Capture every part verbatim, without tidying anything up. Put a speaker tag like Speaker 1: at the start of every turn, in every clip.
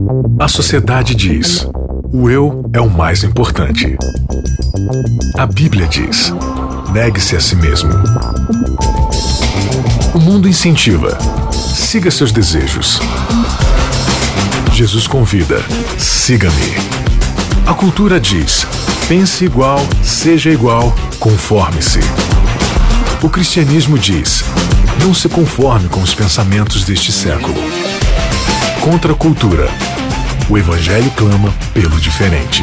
Speaker 1: A sociedade diz: o eu é o mais importante. A Bíblia diz: negue-se a si mesmo. O mundo incentiva: siga seus desejos. Jesus convida: siga-me. A cultura diz: pense igual, seja igual, conforme-se. O cristianismo diz: não se conforme com os pensamentos deste século. Contra a cultura, o Evangelho clama pelo diferente.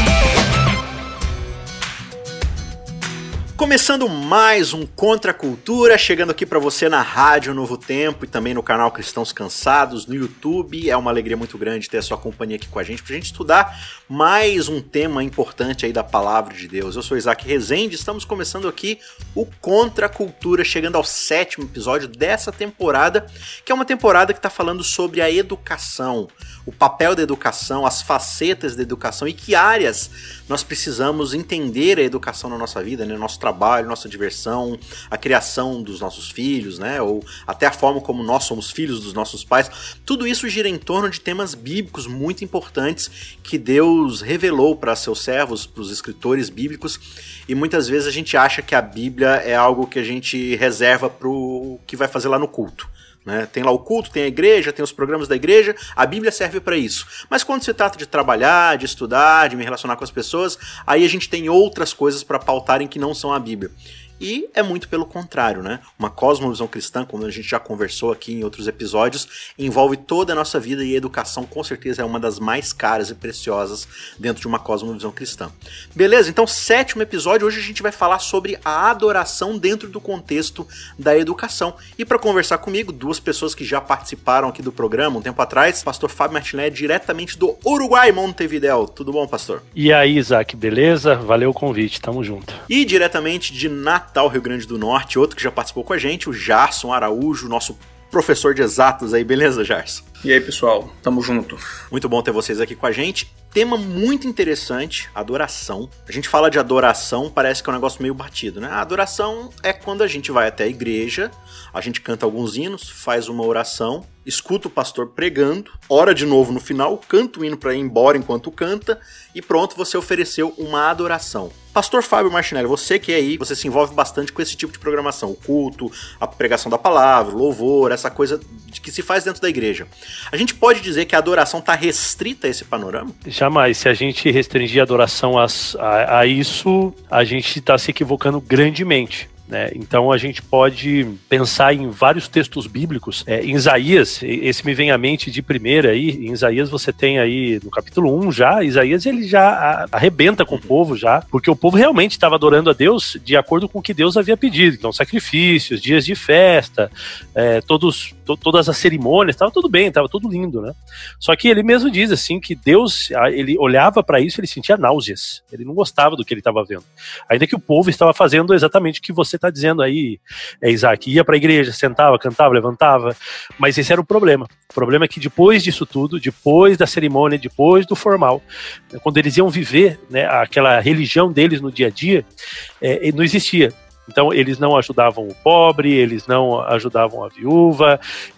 Speaker 2: Começando mais um Contra a Cultura, chegando aqui para você na Rádio Novo Tempo e também no canal Cristãos Cansados, no YouTube. É uma alegria muito grande ter a sua companhia aqui com a gente, pra gente estudar mais um tema importante aí da Palavra de Deus. Eu sou Isaac Rezende, estamos começando aqui o Contra a Cultura, chegando ao sétimo episódio dessa temporada, que é uma temporada que está falando sobre a educação, o papel da educação, as facetas da educação e que áreas nós precisamos entender a educação na nossa vida, né? Nosso trabalho, nossa diversão, a criação dos nossos filhos, né? Ou até a forma como nós somos filhos dos nossos pais. Tudo isso gira em torno de temas bíblicos muito importantes que Deus revelou para seus servos, para os escritores bíblicos, e muitas vezes a gente acha que a Bíblia é algo que a gente reserva para o que vai fazer lá no culto. Né? Tem lá o culto, tem a igreja, tem os programas da igreja, a Bíblia serve para isso. Mas quando se trata de trabalhar, de estudar, de me relacionar com as pessoas, aí a gente tem outras coisas para pautarem que não são a Bíblia. E é muito pelo contrário, né? Uma cosmovisão cristã, como a gente já conversou aqui em outros episódios, envolve toda a nossa vida e a educação com certeza é uma das mais caras e preciosas dentro de uma cosmovisão cristã. Beleza? Então, sétimo episódio, hoje a gente vai falar sobre a adoração dentro do contexto da educação. E para conversar comigo, duas pessoas que já participaram aqui do programa um tempo atrás, pastor Fábio Martinelli, diretamente do Uruguai, Montevidéu. Tudo bom, pastor?
Speaker 3: E aí, Isaac, beleza? Valeu o convite, tamo junto.
Speaker 2: E diretamente de Natal, Rio Grande do Norte, outro que já participou com a gente, o Jarson Araújo, nosso professor de exatas aí, beleza, Jarson?
Speaker 4: E aí, pessoal, tamo junto.
Speaker 2: Muito bom ter vocês aqui com a gente. Tema muito interessante, adoração. A gente fala de adoração, parece que é um negócio meio batido, né? A adoração é quando a gente vai até a igreja, a gente canta alguns hinos, faz uma oração, escuta o pastor pregando, ora de novo no final, canta o hino para ir embora enquanto canta e pronto, você ofereceu uma adoração. Pastor Fábio Martinelli, você que é aí, você se envolve bastante com esse tipo de programação, o culto, a pregação da palavra, o louvor, essa coisa que se faz dentro da igreja. A gente pode dizer que a adoração está restrita a esse panorama?
Speaker 3: Jamais. Se a gente restringir a adoração a, a, a isso, a gente está se equivocando grandemente. Né? Então a gente pode pensar em vários textos bíblicos. É, em Isaías, esse me vem à mente de primeira aí, em Isaías você tem aí no capítulo um já, Isaías ele já arrebenta com o povo já, porque o povo realmente estava adorando a Deus de acordo com o que Deus havia pedido. Então sacrifícios, dias de festa, é, todos, to, todas as cerimônias, estava tudo bem, estava tudo lindo, né? Só que ele mesmo diz assim que Deus, ele olhava para isso, ele sentia náuseas, ele não gostava do que ele estava vendo, ainda que o povo estava fazendo exatamente o que você está dizendo aí, é, Isaac, ia para a igreja, sentava, cantava, levantava, mas esse era o problema. O problema é que depois disso tudo, depois da cerimônia, depois do formal, quando eles iam viver, né, aquela religião deles no dia a dia, é, não existia. Então eles não ajudavam o pobre, eles não ajudavam a viúva,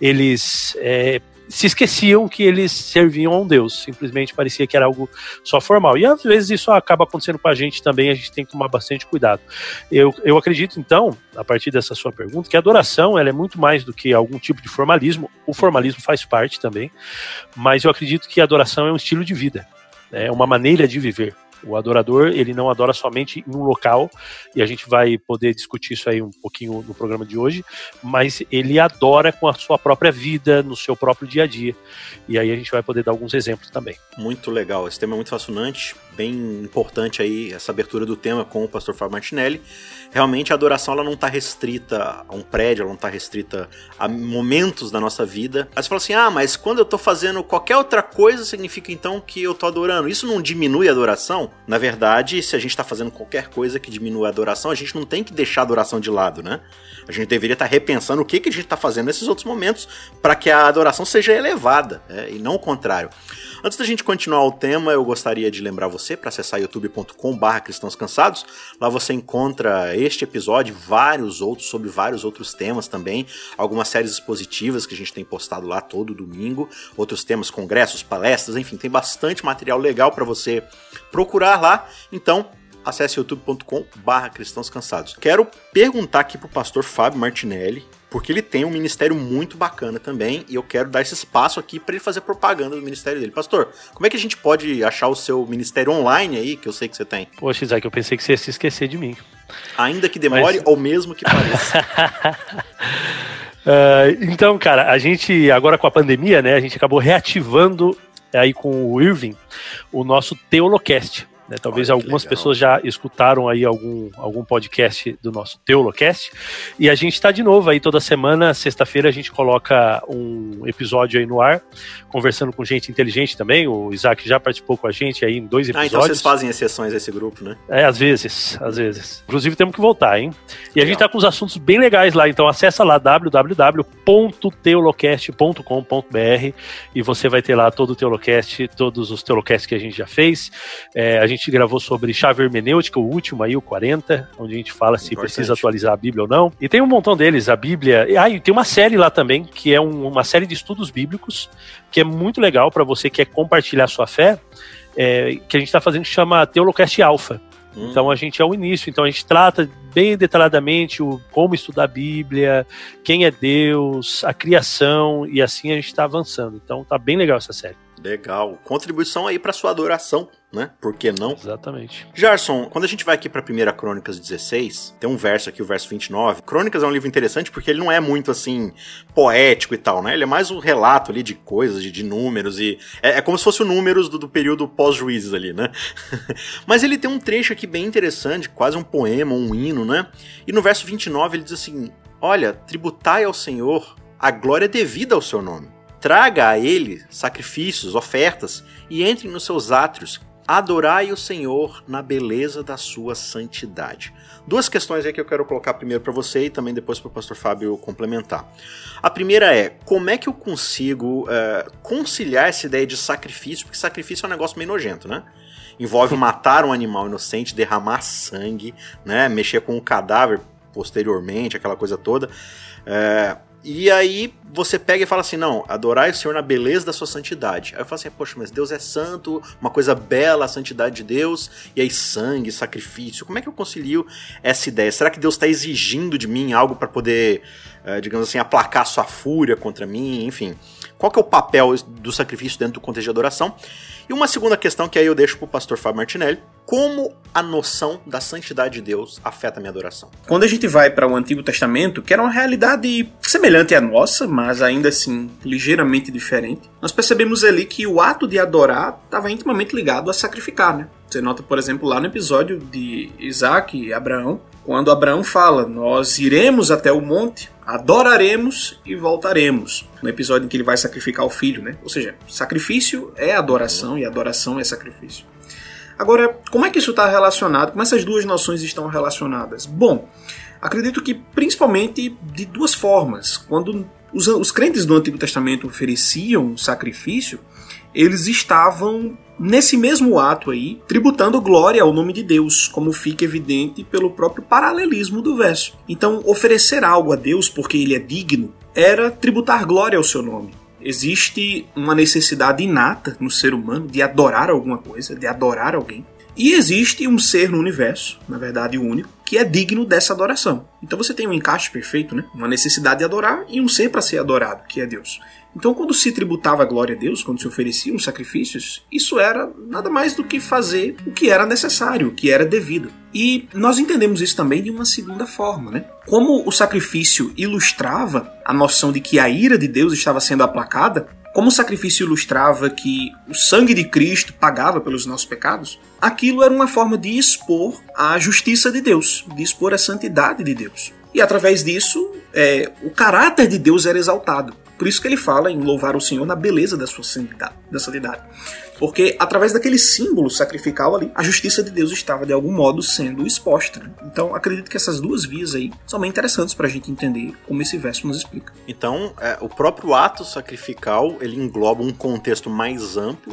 Speaker 3: eles é, se esqueciam que eles serviam a um Deus, simplesmente parecia que era algo só formal, e às vezes isso acaba acontecendo com a gente também, a gente tem que tomar bastante cuidado. Eu, eu acredito então, a partir dessa sua pergunta, que a adoração ela é muito mais do que algum tipo de formalismo, o formalismo faz parte também, mas eu acredito que a adoração é um estilo de vida, é uma maneira de viver. O adorador, ele não adora somente em um local, e a gente vai poder discutir isso aí um pouquinho no programa de hoje, mas ele adora com a sua própria vida, no seu próprio dia a dia. E aí a gente vai poder dar alguns exemplos também.
Speaker 2: Muito legal, esse tema é muito fascinante, bem importante aí essa abertura do tema com o pastor Fábio Martinelli. Realmente a adoração ela não está restrita a um prédio, ela não está restrita a momentos da nossa vida. Aí você fala assim, ah, mas quando eu estou fazendo qualquer outra coisa, significa então que eu estou adorando. Isso não diminui a adoração? Na verdade, se a gente está fazendo qualquer coisa que diminua a adoração, a gente não tem que deixar a adoração de lado, né? A gente deveria estar tá repensando o que, que a gente está fazendo nesses outros momentos para que a adoração seja elevada, né? E não o contrário. Antes da gente continuar o tema, eu gostaria de lembrar você você para acessar youtube ponto com barra cristãos cansados. Lá você encontra este episódio, vários outros, sobre vários outros temas também, algumas séries expositivas que a gente tem postado lá todo domingo, outros temas, congressos, palestras, enfim, tem bastante material legal para você procurar lá. Então, acesse youtube ponto com barra cristãos cansados. Quero perguntar aqui pro pastor Fábio Martinelli, porque ele tem um ministério muito bacana também, e eu quero dar esse espaço aqui para ele fazer propaganda do ministério dele. Pastor, como é que a gente pode achar o seu ministério online aí, que eu sei que você tem?
Speaker 3: Poxa, Isaac, eu pensei que você ia se esquecer de mim.
Speaker 2: Ainda que demore, Mas... ou mesmo que pareça.
Speaker 3: uh, então, cara, a gente, agora com a pandemia, né, a gente acabou reativando aí com o Irving o nosso Teolocast. Né, talvez Olha, algumas pessoas já escutaram aí algum, algum podcast do nosso Teolocast, e a gente está de novo aí toda semana, sexta-feira a gente coloca um episódio aí no ar, conversando com gente inteligente também. O Isaac já participou com a gente aí em dois episódios.
Speaker 2: Ah, então vocês fazem exceções a esse grupo, né?
Speaker 3: É, às vezes, às vezes. Inclusive temos que voltar, hein? E Legal. A gente tá com uns assuntos bem legais lá, então acessa lá w w w ponto teolocast ponto com ponto b r e você vai ter lá todo o Teolocast, todos os Teolocasts que a gente já fez. É, a gente A gente gravou sobre chave hermenêutica, o último aí, o quarenta, onde a gente fala se Importante. Precisa atualizar a Bíblia ou não. E tem um montão deles, a Bíblia. Ah, e tem uma série lá também, que é um, uma série de estudos bíblicos, que é muito legal para você que quer compartilhar sua fé, é, que a gente está fazendo, que chama Teolocast Alpha. Hum. Então a gente é o início, então a gente trata bem detalhadamente o, como estudar a Bíblia, quem é Deus, a criação, e assim a gente está avançando. Então tá bem legal essa série.
Speaker 2: Legal. Contribuição aí para sua adoração, né? Por que não?
Speaker 3: Exatamente.
Speaker 2: Jarson, quando a gente vai aqui para primeira Crônicas dezesseis, tem um verso aqui, o verso vinte e nove. Crônicas é um livro interessante porque ele não é muito, assim, poético e tal, né? Ele é mais um relato ali de coisas, de, de números, e é, é como se fosse o números do, do período pós-juízes ali, né? Mas ele tem um trecho aqui bem interessante, quase um poema, um hino, né? E no verso vinte e nove ele diz assim: olha, tributai ao Senhor a glória devida ao seu nome. Traga a ele sacrifícios, ofertas, e entrem nos seus átrios. Adorai o Senhor na beleza da sua santidade. Duas questões aí que eu quero colocar primeiro para você e também depois para o pastor Fábio complementar. A primeira é, como é que eu consigo uh, conciliar essa ideia de sacrifício? Porque sacrifício é um negócio meio nojento, né? Envolve matar um animal inocente, derramar sangue, né? Mexer com um cadáver posteriormente, aquela coisa toda. Uh, E aí você pega e fala assim, não, adorai o Senhor na beleza da sua santidade. Aí eu falo assim, poxa, mas Deus é santo, uma coisa bela, a santidade de Deus, e aí sangue, sacrifício. Como é que eu concilio essa ideia? Será que Deus está exigindo de mim algo para poder, uh, digamos assim, aplacar sua fúria contra mim? Enfim, qual que é o papel do sacrifício dentro do contexto de adoração? E uma segunda questão que aí eu deixo para o pastor Fábio Martinelli: como a noção da santidade de Deus afeta a minha adoração?
Speaker 4: Quando a gente vai para o Antigo Testamento, que era uma realidade semelhante à nossa, mas ainda assim ligeiramente diferente, nós percebemos ali que o ato de adorar estava intimamente ligado a sacrificar, né? Você nota, por exemplo, lá no episódio de Isaac e Abraão, quando Abraão fala, nós iremos até o monte, adoraremos e voltaremos. No episódio em que ele vai sacrificar o filho, né? Ou seja, sacrifício é adoração e adoração é sacrifício. Agora, como é que isso está relacionado? Como essas duas noções estão relacionadas? Bom, acredito que principalmente de duas formas. Quando os, os crentes do Antigo Testamento ofereciam sacrifício, eles estavam, nesse mesmo ato aí, tributando glória ao nome de Deus, como fica evidente pelo próprio paralelismo do verso. Então, oferecer algo a Deus porque ele é digno era tributar glória ao seu nome. Existe uma necessidade inata no ser humano de adorar alguma coisa, de adorar alguém. E existe um ser no universo, na verdade o único, que é digno dessa adoração. Então você tem um encaixe perfeito, né? Uma necessidade de adorar e um ser para ser adorado, que é Deus. Então quando se tributava a glória a Deus, quando se ofereciam sacrifícios, isso era nada mais do que fazer o que era necessário, o que era devido. E nós entendemos isso também de uma segunda forma, né? Como o sacrifício ilustrava a noção de que a ira de Deus estava sendo aplacada, como o sacrifício ilustrava que o sangue de Cristo pagava pelos nossos pecados, aquilo era uma forma de expor a justiça de Deus, de expor a santidade de Deus. E através disso, é, o caráter de Deus era exaltado. Por isso que ele fala em louvar o Senhor na beleza da sua santidade. Da santidade. Porque através daquele símbolo sacrificial ali, a justiça de Deus estava de algum modo sendo exposta. Né? Então acredito que essas duas vias aí são bem interessantes para a gente entender como esse verso nos explica.
Speaker 2: Então é, o próprio ato sacrificial ele engloba um contexto mais amplo,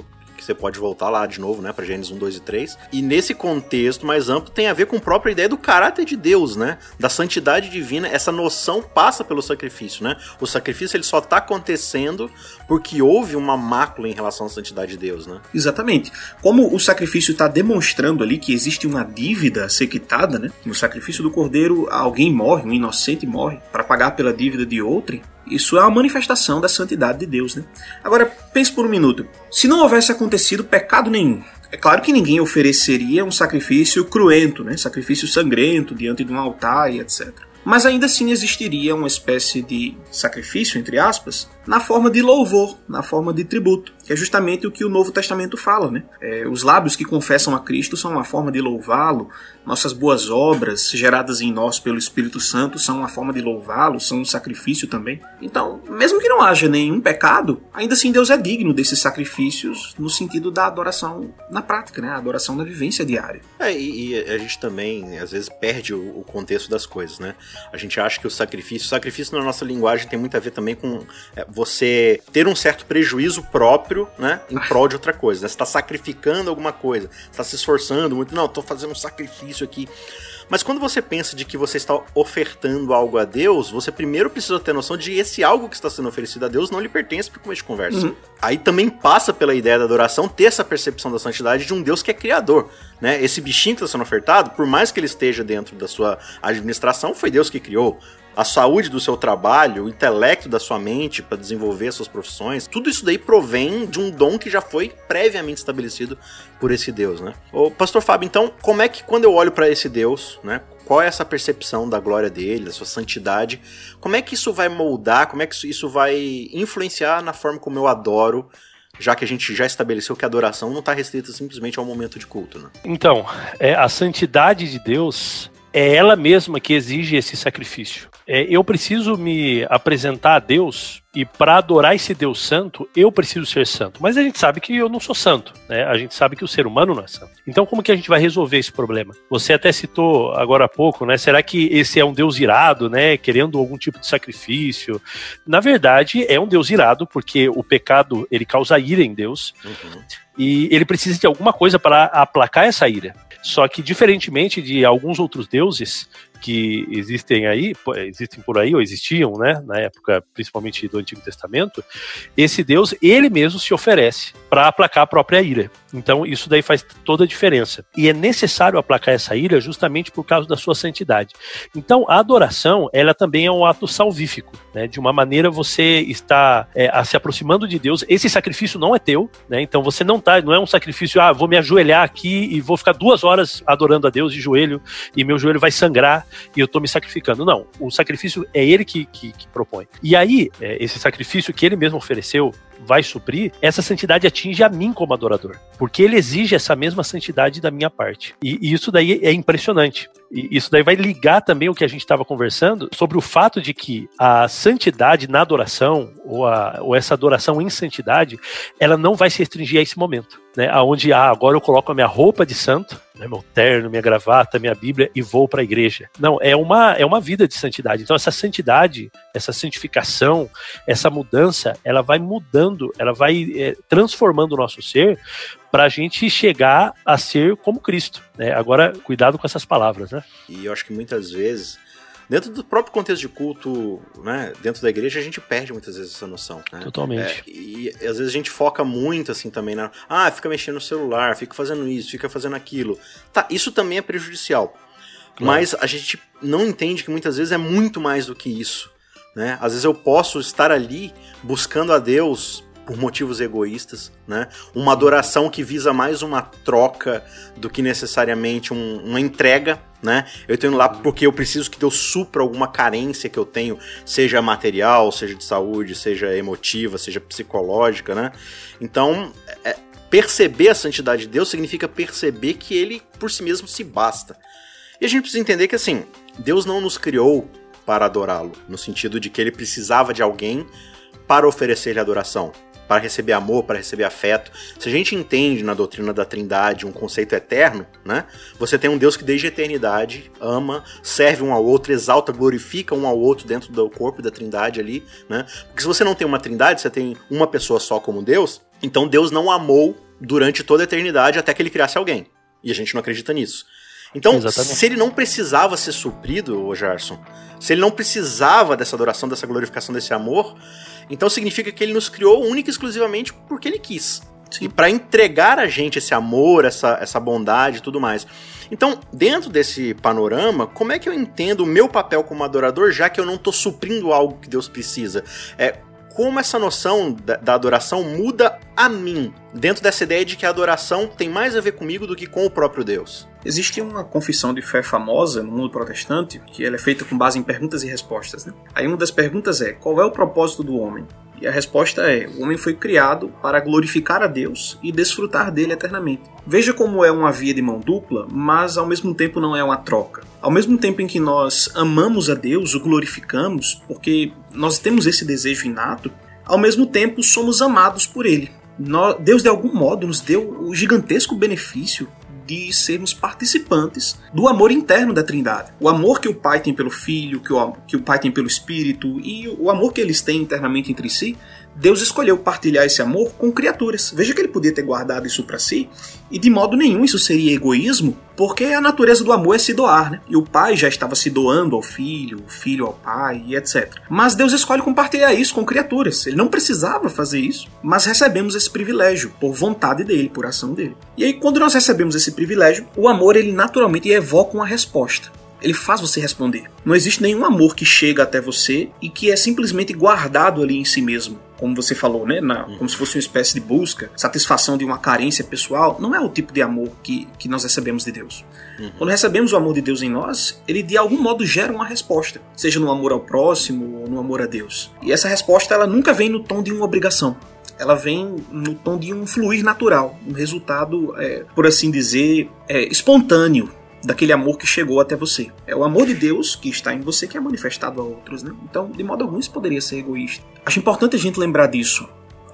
Speaker 2: que você pode voltar lá de novo, né, pra Gênesis um, dois e três. E nesse contexto mais amplo tem a ver com a própria ideia do caráter de Deus, né, da santidade divina. Essa noção passa pelo sacrifício, né? O sacrifício ele só tá acontecendo porque houve uma mácula em relação à santidade de Deus, né?
Speaker 4: Exatamente. Como o sacrifício está demonstrando ali que existe uma dívida a ser quitada, né? No sacrifício do cordeiro, alguém morre, um inocente morre para pagar pela dívida de outrem. Isso é uma manifestação da santidade de Deus, né? Agora, pense por um minuto. Se não houvesse acontecido pecado nenhum, é claro que ninguém ofereceria um sacrifício cruento, né? Sacrifício sangrento diante de um altar e etcétera. Mas ainda assim existiria uma espécie de sacrifício, entre aspas, na forma de louvor, na forma de tributo, que é justamente o que o Novo Testamento fala, né? É, os lábios que confessam a Cristo são uma forma de louvá-lo, nossas boas obras geradas em nós pelo Espírito Santo são uma forma de louvá-lo, são um sacrifício também. Então, mesmo que não haja nenhum pecado, ainda assim Deus é digno desses sacrifícios no sentido da adoração na prática, né? A adoração na vivência diária.
Speaker 2: É, e, e a gente também, às vezes, perde o, o contexto das coisas, né? A gente acha que o sacrifício, o sacrifício na nossa linguagem tem muito a ver também com é, você ter um certo prejuízo próprio, né, em prol de outra coisa, né? Você está sacrificando alguma coisa, você está se esforçando muito, não, estou fazendo um sacrifício aqui. Mas quando você pensa de que você está ofertando algo a Deus, você primeiro precisa ter noção de esse algo que está sendo oferecido a Deus não lhe pertence para começo de conversa. Uhum. Aí também passa pela ideia da adoração ter essa percepção da santidade de um Deus que é criador, né? Esse bichinho que está sendo ofertado, por mais que ele esteja dentro da sua administração, foi Deus que criou. A saúde do seu trabalho, o intelecto da sua mente para desenvolver suas profissões, tudo isso daí provém de um dom que já foi previamente estabelecido por esse Deus, né? Ô, Pastor Fábio, então, como é que quando eu olho para esse Deus, né? Qual é essa percepção da glória dele, da sua santidade? Como é que isso vai moldar, como é que isso vai influenciar na forma como eu adoro, já que a gente já estabeleceu que a adoração não está restrita simplesmente ao momento de culto, né?
Speaker 3: Então, é, a santidade de Deus é ela mesma que exige esse sacrifício. É, eu preciso me apresentar a Deus e para adorar esse Deus santo, eu preciso ser santo. Mas a gente sabe que eu não sou santo, né? A gente sabe que o ser humano não é santo. Então como que a gente vai resolver esse problema? Você até citou agora há pouco, né? Será que esse é um Deus irado, né? Querendo algum tipo de sacrifício? Na verdade, é um Deus irado porque o pecado, ele causa ira em Deus. Uhum. E ele precisa de alguma coisa para aplacar essa ira. Só que, diferentemente de alguns outros deuses que existem aí, existem por aí, ou existiam, né, na época, principalmente do Antigo Testamento, esse Deus, ele mesmo se oferece para aplacar a própria ira. Então, isso daí faz toda a diferença. E é necessário aplacar essa ira justamente por causa da sua santidade. Então, a adoração, ela também é um ato salvífico, né? De uma maneira você está é, se aproximando de Deus. Esse sacrifício não é teu, né? Então você não tá, não é um sacrifício, ah, vou me ajoelhar aqui e vou ficar duas horas adorando a Deus de joelho e meu joelho vai sangrar e eu estou me sacrificando. Não, o sacrifício é ele que, que, que propõe. E aí, é, esse sacrifício que ele mesmo ofereceu vai suprir, essa santidade atinge a mim como adorador, porque ele exige essa mesma santidade da minha parte. E, e isso daí é impressionante. E isso daí vai ligar também o que a gente estava conversando sobre o fato de que a santidade na adoração, ou, a, ou essa adoração em santidade, ela não vai se restringir a esse momento, né? Onde, ah, agora eu coloco a minha roupa de santo, né, meu terno, minha gravata, minha Bíblia e vou para a igreja. Não, é uma, é uma vida de santidade. Então essa santidade, essa santificação, essa mudança, ela vai mudando, ela vai é, transformando o nosso ser para a gente chegar a ser como Cristo, né? Agora, cuidado com essas palavras, né?
Speaker 2: E eu acho que muitas vezes, dentro do próprio contexto de culto, né, dentro da igreja, a gente perde muitas vezes essa noção, né?
Speaker 3: Totalmente.
Speaker 2: É, e às vezes a gente foca muito assim também na, ah, fica mexendo no celular, fica fazendo isso, fica fazendo aquilo. Tá, isso também é prejudicial. Claro. Mas a gente não entende que muitas vezes é muito mais do que isso, né? Às vezes eu posso estar ali buscando a Deus por motivos egoístas, né? Uma adoração que visa mais uma troca do que necessariamente um, uma entrega, né? Eu estou indo lá porque eu preciso que Deus supra alguma carência que eu tenho, seja material, seja de saúde, seja emotiva, seja psicológica, né? Então, é, perceber a santidade de Deus significa perceber que Ele por si mesmo se basta. E a gente precisa entender que, assim, Deus não nos criou para adorá-lo, no sentido de que Ele precisava de alguém para oferecer-lhe adoração, para receber amor, para receber afeto. Se a gente entende na doutrina da Trindade um conceito eterno, né? Você tem um Deus que desde a eternidade ama, serve um ao outro, exalta, glorifica um ao outro dentro do corpo da Trindade ali, né? Porque se você não tem uma Trindade, você tem uma pessoa só como Deus, então Deus não amou durante toda a eternidade até que ele criasse alguém. E a gente não acredita nisso. Então, Exatamente. Se ele não precisava ser suprido, ô Gerson, se ele não precisava dessa adoração, dessa glorificação, desse amor, então significa que ele nos criou única e exclusivamente porque ele quis. Sim. E para entregar a gente esse amor, essa, essa bondade e tudo mais. Então, dentro desse panorama, como é que eu entendo o meu papel como adorador, já que eu não estou suprindo algo que Deus precisa? É, como essa noção da, da adoração muda a mim, dentro dessa ideia de que a adoração tem mais a ver comigo do que com o próprio Deus?
Speaker 4: Existe uma confissão de fé famosa no mundo protestante, que ela é feita com base em perguntas e respostas, né? Aí uma das perguntas é, qual é o propósito do homem? E a resposta é, o homem foi criado para glorificar a Deus e desfrutar dele eternamente. Veja como é uma via de mão dupla, mas ao mesmo tempo não é uma troca. Ao mesmo tempo em que nós amamos a Deus, o glorificamos, porque nós temos esse desejo inato, ao mesmo tempo somos amados por ele. Deus de algum modo nos deu o gigantesco benefício de sermos participantes do amor interno da Trindade. O amor que o Pai tem pelo Filho, que o, que o Pai tem pelo Espírito e o amor que eles têm internamente entre si, Deus escolheu partilhar esse amor com criaturas. Veja que ele podia ter guardado isso para si e de modo nenhum isso seria egoísmo, porque a natureza do amor é se doar, né? E o pai já estava se doando ao filho, o filho ao pai e etcétera. Mas Deus escolhe compartilhar isso com criaturas. Ele não precisava fazer isso, mas recebemos esse privilégio por vontade dele, por ação dele. E aí quando nós recebemos esse privilégio, o amor ele naturalmente evoca uma resposta. Ele faz você responder. Não existe nenhum amor que chega até você e que é simplesmente guardado ali em si mesmo. Como você falou, né? Na, como se fosse uma espécie de busca, satisfação de uma carência pessoal. Não é o tipo de amor que, que nós recebemos de Deus. Uhum. Quando recebemos o amor de Deus em nós, ele de algum modo gera uma resposta. Seja no amor ao próximo ou no amor a Deus. E essa resposta ela nunca vem no tom de uma obrigação. Ela vem no tom de um fluir natural. Um resultado, é, por assim dizer, é, espontâneo. Daquele amor que chegou até você. É o amor de Deus que está em você que é manifestado a outros, né? Então, de modo algum, isso poderia ser egoísta. Acho importante a gente lembrar disso.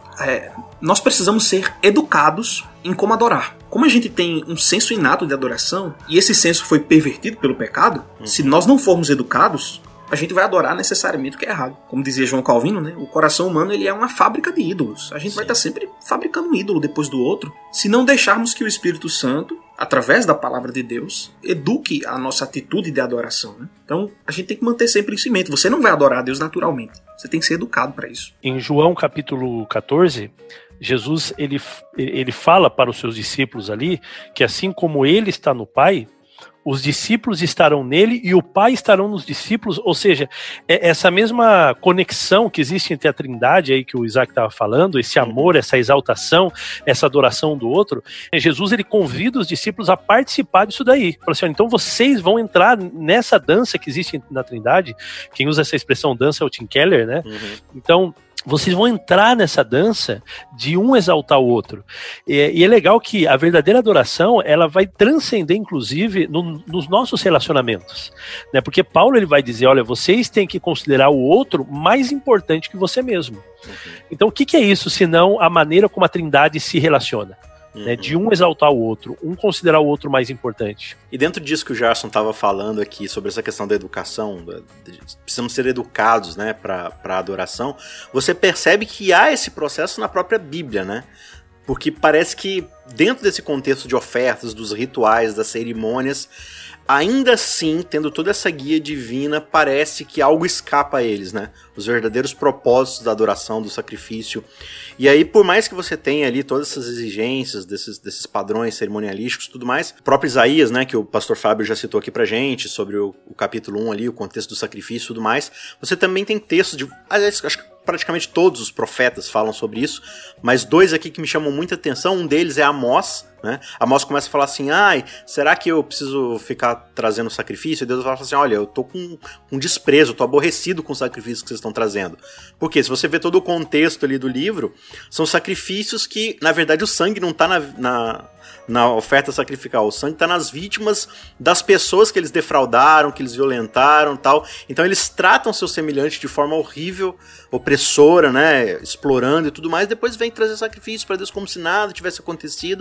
Speaker 4: É, nós precisamos ser educados em como adorar. Como a gente tem um senso inato de adoração, e esse senso foi pervertido pelo pecado, uhum. Se nós não formos educados, a gente vai adorar necessariamente o que é errado. Como dizia João Calvino, né? O coração humano ele é uma fábrica de ídolos. A gente Sim. vai estar sempre fabricando um ídolo depois do outro, se não deixarmos que o Espírito Santo, através da palavra de Deus, eduque a nossa atitude de adoração. Né? Então, a gente tem que manter sempre isso em mente. Você não vai adorar a Deus naturalmente. Você tem que ser educado para isso.
Speaker 3: Em João capítulo catorze, Jesus ele, ele fala para os seus discípulos ali que assim como ele está no Pai, os discípulos estarão nele e o Pai estarão nos discípulos, ou seja, é essa mesma conexão que existe entre a Trindade aí que o Isaac estava falando, esse amor, essa exaltação, essa adoração do outro, Jesus ele convida os discípulos a participar disso daí. Fala assim, então vocês vão entrar nessa dança que existe na Trindade, quem usa essa expressão dança é o Tim Keller, né? Uhum. Então, vocês vão entrar nessa dança de um exaltar o outro. E, e é legal que a verdadeira adoração, ela vai transcender, inclusive, no, nos nossos relacionamentos. Né? Porque Paulo ele vai dizer, olha, vocês têm que considerar o outro mais importante que você mesmo. Uhum. Então, o que, que é isso, senão a maneira como a Trindade se relaciona? Uhum. Né, de um exaltar o outro, um considerar o outro mais importante.
Speaker 2: E dentro disso que o Gerson estava falando aqui, sobre essa questão da educação, da, de, precisamos ser educados, né, para a adoração, você percebe que há esse processo na própria Bíblia, né? Porque parece que dentro desse contexto de ofertas, dos rituais, das cerimônias, ainda assim, tendo toda essa guia divina, parece que algo escapa a eles, né? Os verdadeiros propósitos da adoração, do sacrifício. E aí, por mais que você tenha ali todas essas exigências, desses, desses padrões cerimonialísticos e tudo mais, o próprio Isaías, né, que o pastor Fábio já citou aqui pra gente, sobre o, o capítulo um ali, o contexto do sacrifício e tudo mais, você também tem textos de... Aliás, acho que praticamente todos os profetas falam sobre isso, mas dois aqui que me chamam muita atenção, um deles é Amós, né? Amós começa a falar assim, ai, será que eu preciso ficar trazendo sacrifício? E Deus fala assim, olha, eu tô com, com desprezo, eu tô aborrecido com o sacrifício que vocês estão trazendo. Porque se você vê todo o contexto ali do livro, são sacrifícios que, na verdade, o sangue não tá na... na na oferta sacrificial, o sangue está nas vítimas das pessoas que eles defraudaram, que eles violentaram e tal. Então eles tratam seus semelhantes de forma horrível, opressora, né, explorando e tudo mais, depois vem trazer sacrifício para Deus como se nada tivesse acontecido.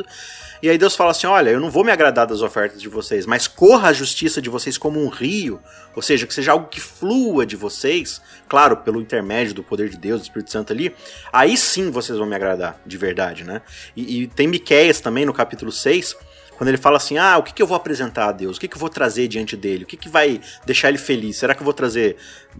Speaker 2: E aí Deus fala assim, olha, eu não vou me agradar das ofertas de vocês, mas corra a justiça de vocês como um rio, ou seja, que seja algo que flua de vocês, claro, pelo intermédio do poder de Deus, do Espírito Santo ali, aí sim vocês vão me agradar, de verdade, né? E, e tem Miqueias também, no capítulo seis, quando ele fala assim, ah, o que, que eu vou apresentar a Deus? O que, que eu vou trazer diante dele? O que, que vai deixar ele feliz? Será que eu vou trazer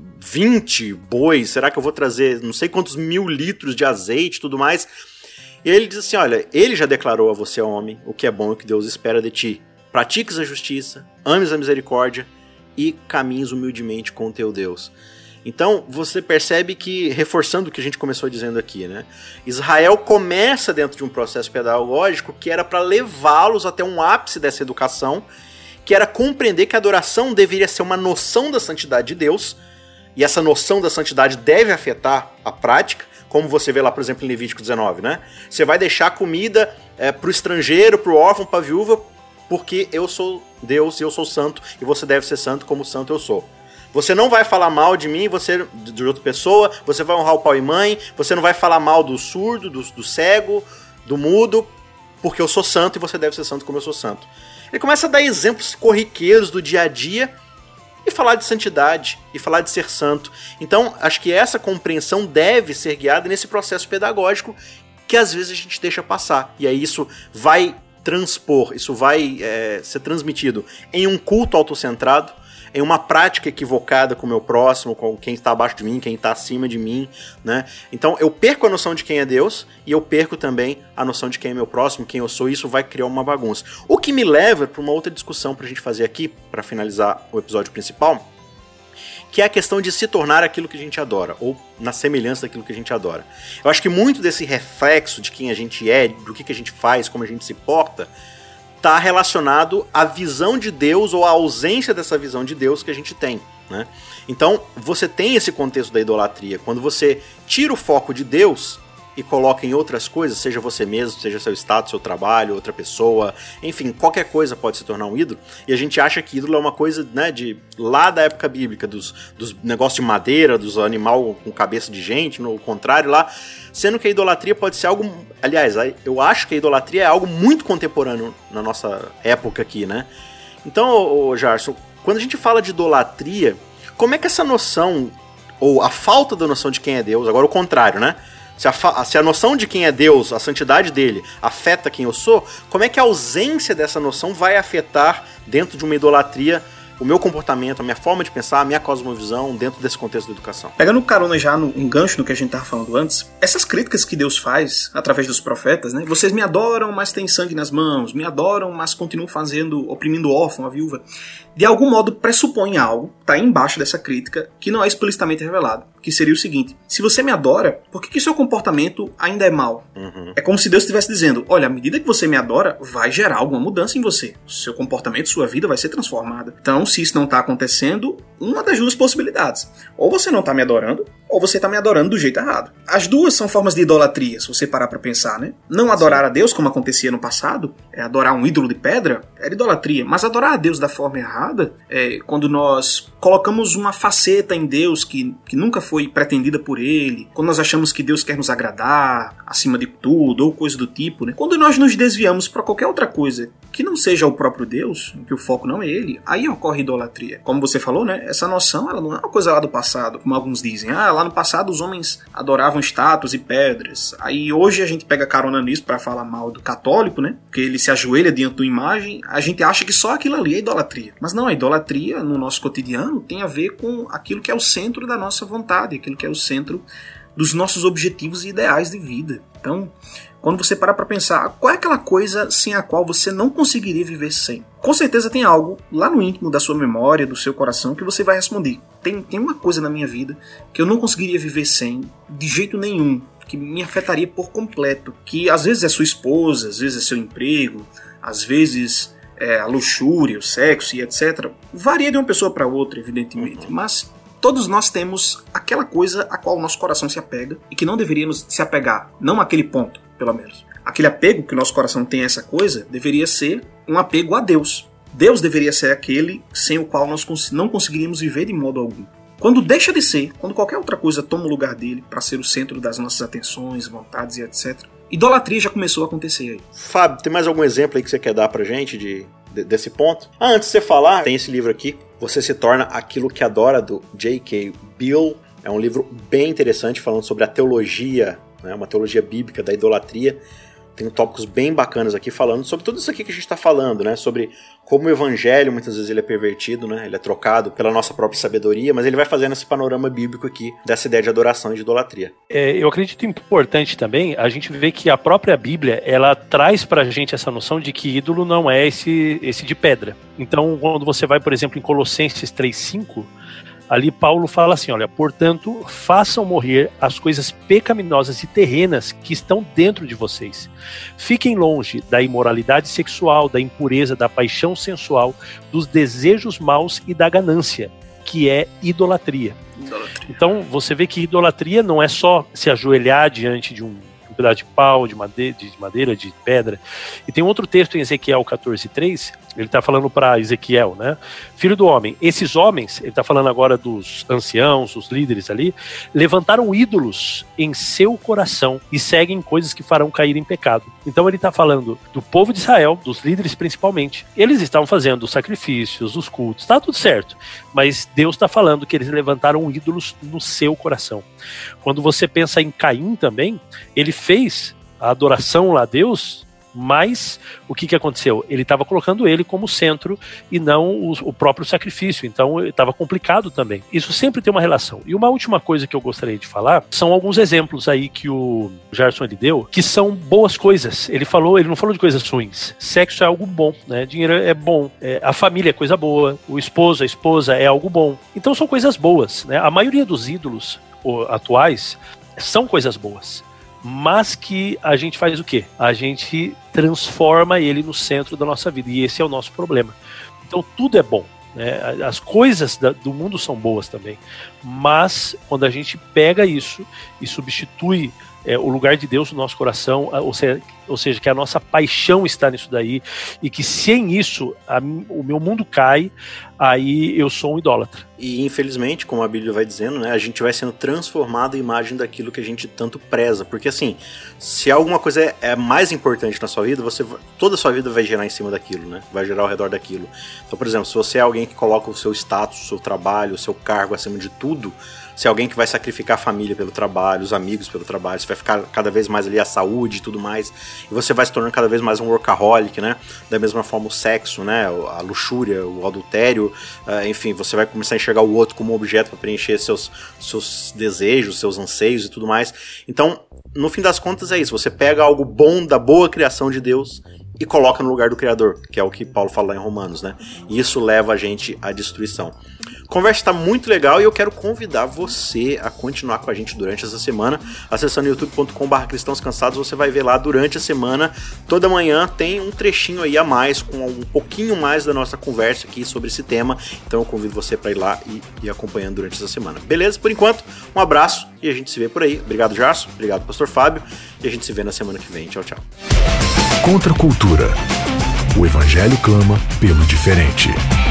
Speaker 2: vinte bois? Será que eu vou trazer não sei quantos mil litros de azeite e tudo mais? E ele diz assim, olha, ele já declarou a você, homem, o que é bom e o que Deus espera de ti. Pratiques a justiça, ames a misericórdia e caminhes humildemente com o teu Deus. Então, você percebe que, reforçando o que a gente começou dizendo aqui, né? Israel começa dentro de um processo pedagógico que era para levá-los até um ápice dessa educação, que era compreender que a adoração deveria ser uma noção da santidade de Deus, e essa noção da santidade deve afetar a prática, como você vê lá, por exemplo, em Levítico dezenove, né? Você vai deixar comida é, para o estrangeiro, para o órfão, para a viúva, porque eu sou Deus e eu sou santo, e você deve ser santo como santo eu sou. Você não vai falar mal de mim, você de outra pessoa, você vai honrar o pai e mãe, você não vai falar mal do surdo, do, do cego, do mudo, porque eu sou santo e você deve ser santo como eu sou santo. Ele começa a dar exemplos corriqueiros do dia a dia e falar de santidade, e falar de ser santo. Então, acho que essa compreensão deve ser guiada nesse processo pedagógico que às vezes a gente deixa passar. E aí isso vai transpor, isso vai é, ser transmitido em um culto autocentrado, em uma prática equivocada com o meu próximo, com quem está abaixo de mim, quem está acima de mim, né? Então eu perco a noção de quem é Deus e eu perco também a noção de quem é meu próximo, quem eu sou, e isso vai criar uma bagunça. O que me leva para uma outra discussão para a gente fazer aqui, para finalizar o episódio principal, que é a questão de se tornar aquilo que a gente adora, ou na semelhança daquilo que a gente adora. Eu acho que muito desse reflexo de quem a gente é, do que, que a gente faz, como a gente se porta, está relacionado à visão de Deus ou à ausência dessa visão de Deus que a gente tem, né? Então, você tem esse contexto da idolatria. Quando você tira o foco de Deus e coloca em outras coisas, seja você mesmo, seja seu status, seu trabalho, outra pessoa, enfim, qualquer coisa pode se tornar um ídolo, e a gente acha que ídolo é uma coisa, né, de lá da época bíblica, dos, dos negócios de madeira, dos animal com cabeça de gente, no contrário lá, sendo que a idolatria pode ser algo, aliás, eu acho que a idolatria é algo muito contemporâneo na nossa época aqui, né? Então, ô, ô, Jarson, quando a gente fala de idolatria, como é que essa noção, ou a falta da noção de quem é Deus, agora o contrário, né? Se a, se a noção de quem é Deus, a santidade dele, afeta quem eu sou, como é que a ausência dessa noção vai afetar dentro de uma idolatria o meu comportamento, a minha forma de pensar, a minha cosmovisão dentro desse contexto da educação?
Speaker 4: Pegando carona já no, um gancho no que a gente estava falando antes, essas críticas que Deus faz através dos profetas, né? Vocês me adoram, mas têm sangue nas mãos, me adoram, mas continuam fazendo, oprimindo o órfão, a viúva. De algum modo pressupõe algo, tá aí embaixo dessa crítica, que não é explicitamente revelado, que seria o seguinte: se você me adora, por que que seu comportamento ainda é mau? Uhum. É como se Deus estivesse dizendo, olha, à medida que você me adora, vai gerar alguma mudança em você. Seu comportamento, sua vida vai ser transformada. Então, se isso não está acontecendo, uma das duas possibilidades: ou você não está me adorando, ou você está me adorando do jeito errado. As duas são formas de idolatria, se você parar para pensar, né? Não adorar a Deus, como acontecia no passado, é adorar um ídolo de pedra, era idolatria. Mas adorar a Deus da forma errada, é quando nós colocamos uma faceta em Deus que, que nunca foi pretendida por Ele, quando nós achamos que Deus quer nos agradar acima de tudo, ou coisa do tipo, né? Quando nós nos desviamos para qualquer outra coisa que não seja o próprio Deus, que o foco não é Ele, aí ocorre idolatria. Como você falou, né? Essa noção, ela não é uma coisa lá do passado, como alguns dizem. Ah, lá no passado os homens adoravam estátuas e pedras. Aí hoje a gente pega carona nisso para falar mal do católico, né? Porque ele se ajoelha diante de uma imagem, a gente acha que só aquilo ali é idolatria. Mas não, a idolatria no nosso cotidiano tem a ver com aquilo que é o centro da nossa vontade, aquilo que é o centro dos nossos objetivos e ideais de vida. Então, quando você para para pensar, qual é aquela coisa sem a qual você não conseguiria viver sem? Com certeza tem algo lá no íntimo da sua memória, do seu coração, que você vai responder. Tem, tem uma coisa na minha vida que eu não conseguiria viver sem, de jeito nenhum, que me afetaria por completo. Que às vezes é sua esposa, às vezes é seu emprego, às vezes é a luxúria, o sexo e etcétera. Varia de uma pessoa para outra, evidentemente, uhum. Mas todos nós temos aquela coisa a qual o nosso coração se apega e que não deveríamos se apegar, não àquele ponto, pelo menos. Aquele apego que o nosso coração tem a essa coisa deveria ser um apego a Deus. Deus deveria ser aquele sem o qual nós não conseguiríamos viver de modo algum. Quando deixa de ser, quando qualquer outra coisa toma o lugar dele para ser o centro das nossas atenções, vontades e etcétera, idolatria já começou a acontecer aí.
Speaker 2: Fábio, tem mais algum exemplo aí que você quer dar pra gente de, de, desse ponto? Ah, antes de você falar, tem esse livro aqui, Você se torna aquilo que adora, do J K Bill. É um livro bem interessante, falando sobre a teologia, né, uma teologia bíblica da idolatria. Tem tópicos bem bacanas aqui falando sobre tudo isso aqui que a gente está falando, né? Sobre como o evangelho, muitas vezes, ele é pervertido, né? Ele é trocado pela nossa própria sabedoria, mas ele vai fazendo esse panorama bíblico aqui dessa ideia de adoração e de idolatria.
Speaker 3: É, eu acredito importante também a gente ver que a própria Bíblia, ela traz pra gente essa noção de que ídolo não é esse, esse de pedra. Então, quando você vai, por exemplo, em Colossenses três, cinco... ali Paulo fala assim, olha, portanto, façam morrer as coisas pecaminosas e terrenas que estão dentro de vocês. Fiquem longe da imoralidade sexual, da impureza, da paixão sensual, dos desejos maus e da ganância, que é idolatria. idolatria. Então, você vê que idolatria não é só se ajoelhar diante de um pedaço de pau, de madeira, de madeira, de pedra. E tem outro texto em Ezequiel quatorze, três, ele está falando para Ezequiel, né? Filho do homem, esses homens, ele está falando agora dos anciãos, os líderes ali, levantaram ídolos em seu coração e seguem coisas que farão cair em pecado. Então ele está falando do povo de Israel, dos líderes principalmente. Eles estavam fazendo os sacrifícios, os cultos, está tudo certo. Mas Deus está falando que eles levantaram ídolos no seu coração. Quando você pensa em Caim também, ele fez a adoração lá a Deus, mas o que, que aconteceu? Ele estava colocando ele como centro e não o, o próprio sacrifício, então estava complicado também. Isso sempre tem uma relação. E uma última coisa que eu gostaria de falar são alguns exemplos aí que o Gerson ele deu, que são boas coisas. Ele falou, ele não falou de coisas ruins. Sexo é algo bom, né? Dinheiro é bom, é, a família é coisa boa, o esposo, a esposa é algo bom. Então são coisas boas, né? A maioria dos ídolos atuais são coisas boas. Mas que a gente faz o quê? A gente transforma ele no centro da nossa vida, e esse é o nosso problema. Então tudo é bom, né? As coisas da, do mundo são boas também, mas quando a gente pega isso e substitui é, o lugar de Deus no nosso coração, ou seja, ou seja, que a nossa paixão está nisso daí, e que sem isso a, o meu mundo cai, aí eu sou um idólatra.
Speaker 2: E infelizmente, como a Bíblia vai dizendo, né, a gente vai sendo transformado à imagem daquilo que a gente tanto preza, porque assim, se alguma coisa é, é mais importante na sua vida, você toda a sua vida vai girar em cima daquilo, né? Vai girar ao redor daquilo. Então, por exemplo, se você é alguém que coloca o seu status, o seu trabalho, o seu cargo acima de tudo, se é alguém que vai sacrificar a família pelo trabalho, os amigos pelo trabalho, você vai ficar cada vez mais ali a saúde e tudo mais, e você vai se tornando cada vez mais um workaholic, né? Da mesma forma o sexo, né? A luxúria, o adultério, uh, enfim, você vai começar a enxergar o outro como um objeto para preencher seus, seus desejos, seus anseios e tudo mais. Então, no fim das contas é isso, você pega algo bom da boa criação de Deus e coloca no lugar do Criador, que é o que Paulo fala lá em Romanos, né? E isso leva a gente à destruição. A conversa está muito legal e eu quero convidar você a continuar com a gente durante essa semana. Acessando youtube ponto com barra cristãos cansados, você vai ver lá durante a semana, toda manhã tem um trechinho aí a mais, com um pouquinho mais da nossa conversa aqui sobre esse tema. Então eu convido você para ir lá e ir acompanhando durante essa semana. Beleza? Por enquanto, um abraço e a gente se vê por aí. Obrigado, Jarso. Obrigado, Pastor Fábio. E a gente se vê na semana que vem. Tchau, tchau.
Speaker 1: Contra a cultura. O evangelho clama pelo diferente.